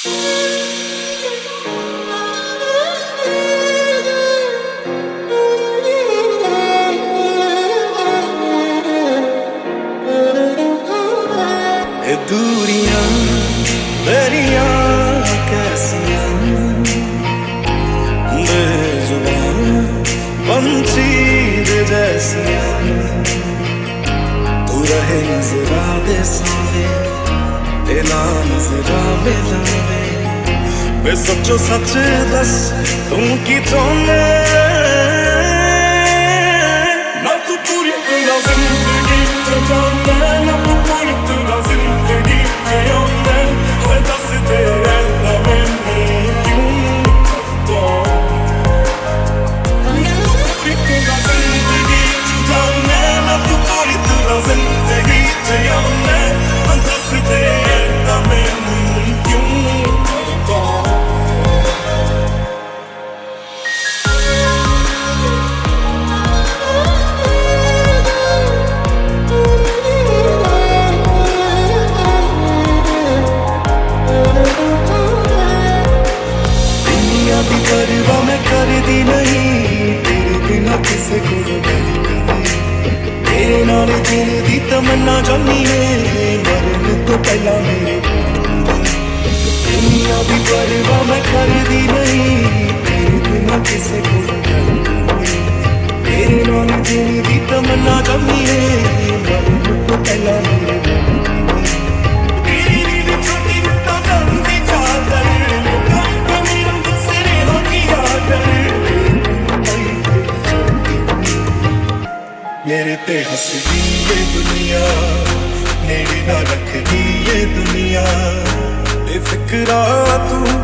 दूरियां दरिया कैसियां बेजुबां पंछी दे जैसियां तू रहे नजरा दे सावे ते ना नजरा मिलावे वे सच्चो सच दस तू की चाहना ना तू पूरी तेरा जिंदगी जाना ना तू पूरी तेरा जिंदगी जियोना है दस तेरे नाम क्यों तो ना तू पूरी तेरा जिंदगी जाना ना तू पूरी तेरा जिंदगी जियोना है दस तेरे नाम क्यों तो परवाह मैं करदी नहीं तेरे बिना किसे को डरदी नहीं तेरे नाल जीने दी तमन्ना जानी है मरने तो पहला मेरे दुनिया दी परवाह मैं करदी नहीं तेरे बिना किसे को डरदी नहीं तेरे नाल जीने दी तमन्ना जानी है मरने तो पहला मेरे मेरे ते हंसदी ये दुनिया नेड़े ना रखदी ये दुनिया बेफिक्रा तू